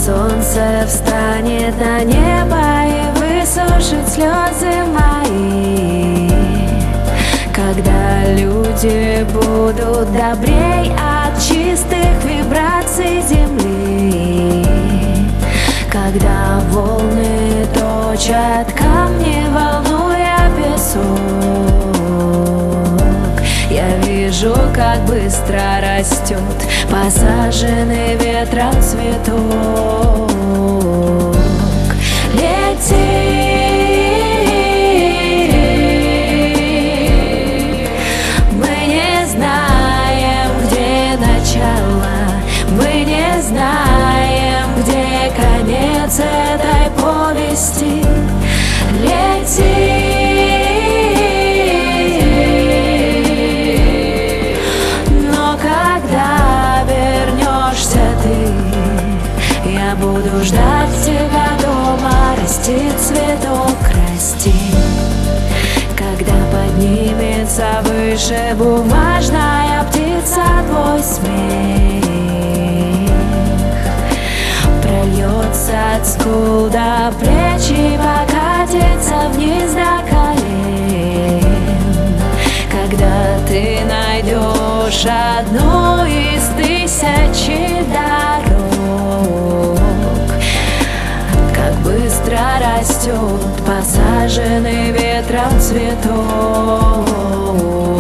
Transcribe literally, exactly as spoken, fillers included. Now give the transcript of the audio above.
солнце встанет на небо и высушит слезы мои. Когда люди будут добрей от чистых вибраций земли, когда волны точат камни, волнуя песок, я вижу, как быстро растет посаженный ветром цветок. Лети, мы не знаем, где начало, мы не знаем, где конец этой повести. Лети, я буду ждать тебя дома, расти цветок, расти. Когда поднимется выше бумажная птица, твой смех прольется от скул до плеч и покатится вниз до колен. Когда ты найдешь одну из тысячи дорог, как быстро растет посаженный ветром цветок.